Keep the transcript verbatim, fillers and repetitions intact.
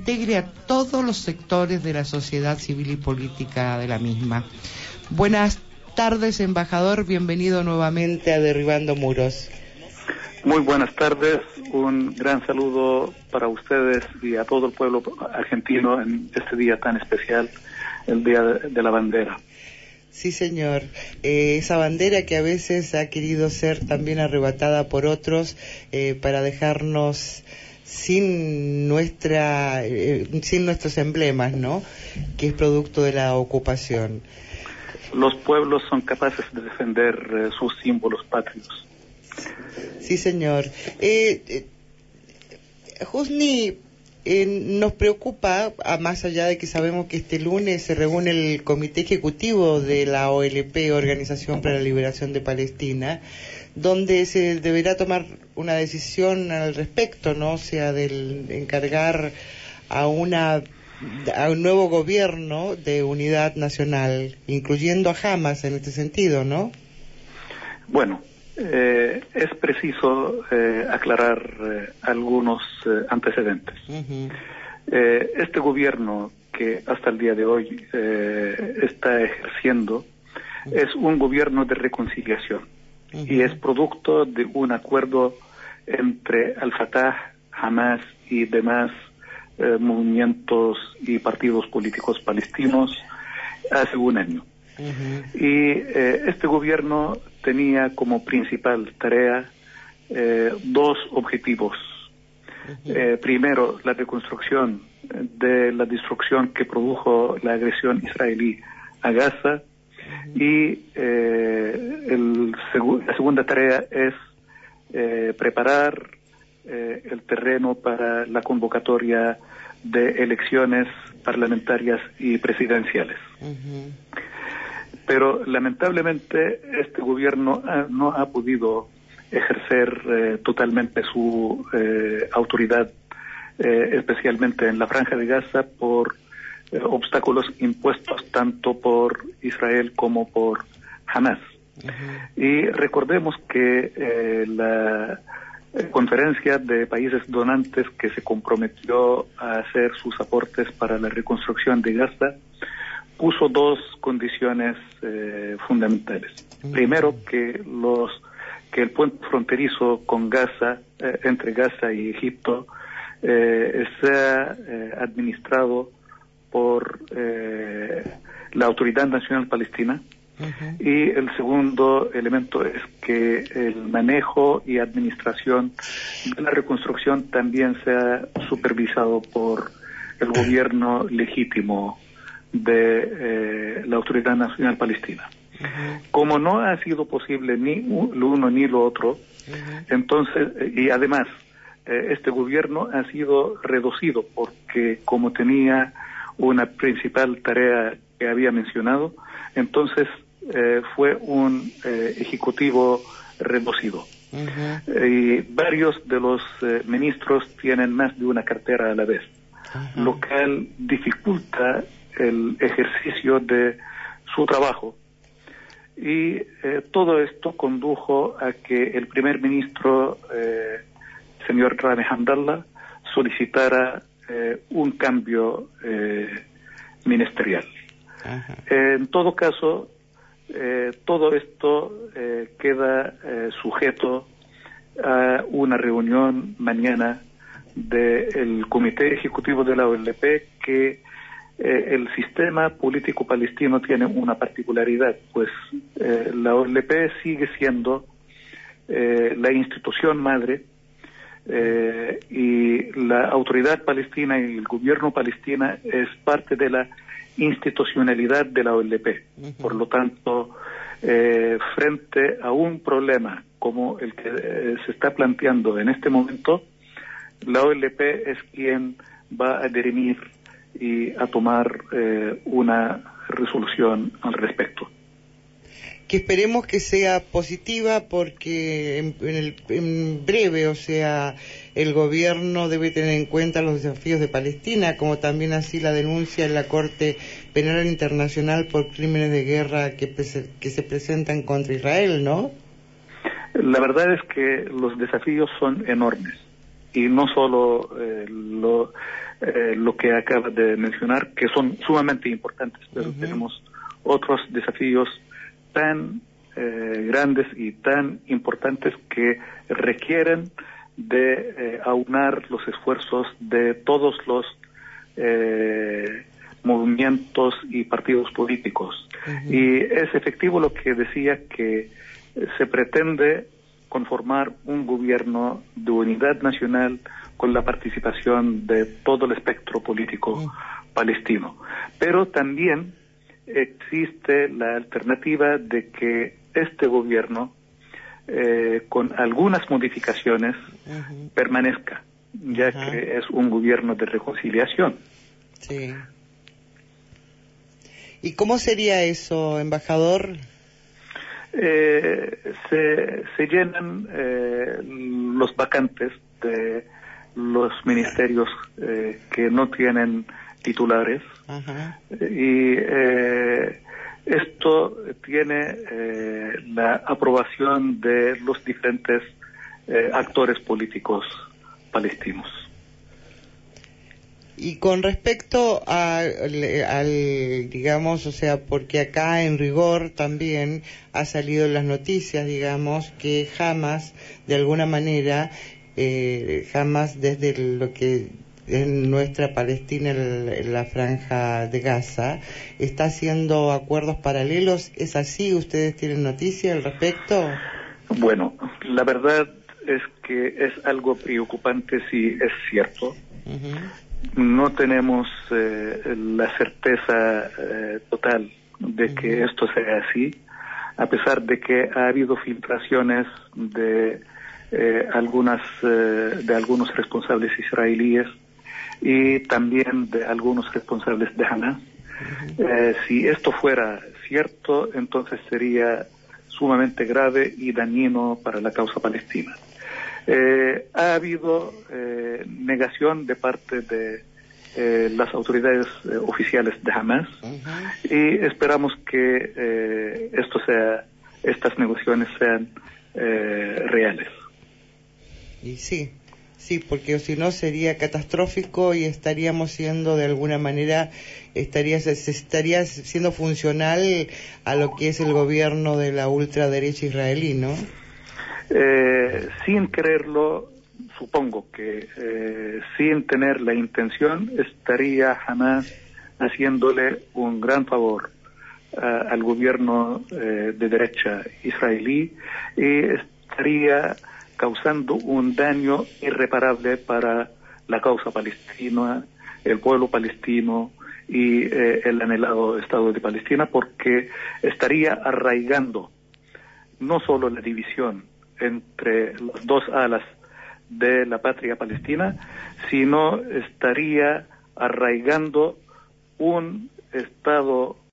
integre a todos los sectores de la sociedad civil y política de la misma. Buenas tardes, embajador, bienvenido nuevamente a Derribando Muros. Muy buenas tardes, un gran saludo para ustedes y a todo el pueblo argentino en este día tan especial, el Día de la Bandera. Sí, señor. Eh, esa bandera que a veces ha querido ser también arrebatada por otros eh, para dejarnos sin nuestra, eh, sin nuestros emblemas, ¿no? Que es producto de la ocupación. Los pueblos son capaces de defender eh, sus símbolos patrios. Sí, señor. Eh, eh, Husni, eh, nos preocupa, a más allá de que sabemos que este lunes se reúne el Comité Ejecutivo de la O L P, Organización para la Liberación de Palestina, donde se deberá tomar una decisión al respecto, ¿no? O sea, del encargar a una a un nuevo gobierno de unidad nacional, incluyendo a Hamas en este sentido, ¿no? Bueno, eh, es preciso eh, aclarar eh, algunos eh, antecedentes. Uh-huh. Eh, este gobierno que hasta el día de hoy eh, está ejerciendo uh-huh. es un gobierno de reconciliación uh-huh. y es producto de un acuerdo entre Al-Fatah, Hamas y demás eh, movimientos y partidos políticos palestinos hace un año. Uh-huh. Y eh, este gobierno tenía como principal tarea eh, dos objetivos. Uh-huh. Eh, primero, la reconstrucción de la destrucción que produjo la agresión israelí a Gaza. Uh-huh. Y eh, el segu- la segunda tarea es eh, preparar eh, el terreno para la convocatoria de elecciones parlamentarias y presidenciales. Uh-huh. Pero lamentablemente este gobierno ha, no ha podido ejercer eh, totalmente su eh, autoridad, eh, especialmente en la Franja de Gaza, por eh, obstáculos impuestos tanto por Israel como por Hamas. Uh-huh. Y recordemos que eh, la eh, conferencia de países donantes que se comprometió a hacer sus aportes para la reconstrucción de Gaza puso dos condiciones eh, fundamentales. Uh-huh. Primero, que los que el puente fronterizo con Gaza, eh, entre Gaza y Egipto, eh, sea eh, administrado por eh, la Autoridad Nacional Palestina. Uh-huh. Y el segundo elemento es que el manejo y administración de la reconstrucción también sea supervisado por el gobierno legítimo de eh, la Autoridad Nacional Palestina. Uh-huh. Como no ha sido posible ni lo uno ni lo otro, uh-huh. entonces, y además, eh, este gobierno ha sido reducido porque como tenía una principal tarea que había mencionado, entonces eh, fue un eh, ejecutivo reducido. Uh-huh. Y varios de los eh, ministros tienen más de una cartera a la vez, uh-huh. lo cual dificulta el ejercicio de su trabajo. Y eh, todo esto condujo a que el primer ministro, eh, señor Rami Hamdallah, solicitara eh, un cambio eh, ministerial. Uh-huh. Eh, en todo caso, eh, todo esto eh, queda eh, sujeto a una reunión mañana del Comité Ejecutivo de la O L P, que Eh, el sistema político palestino tiene una particularidad, pues eh, la O L P sigue siendo eh, la institución madre eh, y la autoridad palestina y el gobierno palestina es parte de la institucionalidad de la O L P. Uh-huh. Por lo tanto, eh, frente a un problema como el que eh, se está planteando en este momento, la O L P es quien va a dirimir y a tomar eh, una resolución al respecto. Que esperemos que sea positiva, porque en, en, el, en breve, o sea, el gobierno debe tener en cuenta los desafíos de Palestina, como también así la denuncia en la Corte Penal Internacional por crímenes de guerra que, que se presentan contra Israel, ¿no? La verdad es que los desafíos son enormes y no solo eh, lo eh, lo que acaba de mencionar, que son sumamente importantes, pero uh-huh. tenemos otros desafíos tan eh, grandes y tan importantes que requieren de eh, aunar los esfuerzos de todos los eh, movimientos y partidos políticos. Uh-huh. Y es efectivo lo que decía, que eh, se pretende conformar un gobierno de unidad nacional con la participación de todo el espectro político uh-huh. palestino. Pero también existe la alternativa de que este gobierno, eh, con algunas modificaciones, uh-huh. permanezca, ya uh-huh. que es un gobierno de reconciliación. Sí. ¿Y cómo sería eso, embajador? Eh, se, se llenan eh, los vacantes de los ministerios eh, que no tienen titulares. Ajá. Y eh, esto tiene eh, la aprobación de los diferentes eh, actores políticos palestinos. Y con respecto a, al, digamos, o sea, porque acá en rigor también ha salido en las noticias, digamos, que Hamas, de alguna manera, eh, Hamas desde lo que en nuestra Palestina, en la franja de Gaza, está haciendo acuerdos paralelos. ¿Es así? ¿Ustedes tienen noticia al respecto? Bueno, la verdad es que es algo preocupante si es cierto. Uh-huh. No tenemos eh, la certeza eh, total de uh-huh. que esto sea así, a pesar de que ha habido filtraciones de eh, algunas eh, de algunos responsables israelíes y también de algunos responsables de Hamas. Uh-huh. Eh, si esto fuera cierto, entonces sería sumamente grave y dañino para la causa palestina. Eh, ha habido eh, negación de parte de eh, las autoridades eh, oficiales de Hamas uh-huh. y esperamos que eh, esto sea, estas negociaciones sean eh, reales. Y sí, sí, porque si no sería catastrófico y estaríamos siendo de alguna manera, estaría, se estaría siendo funcional a lo que es el gobierno de la ultraderecha israelí, ¿no? Eh, sin quererlo, supongo que eh, sin tener la intención, estaría Hamas haciéndole un gran favor uh, al gobierno eh, de derecha israelí y estaría causando un daño irreparable para la causa palestina, el pueblo palestino y eh, el anhelado Estado de Palestina, porque estaría arraigando no solo la división entre las dos alas de la patria palestina, sino estaría arraigando un Estado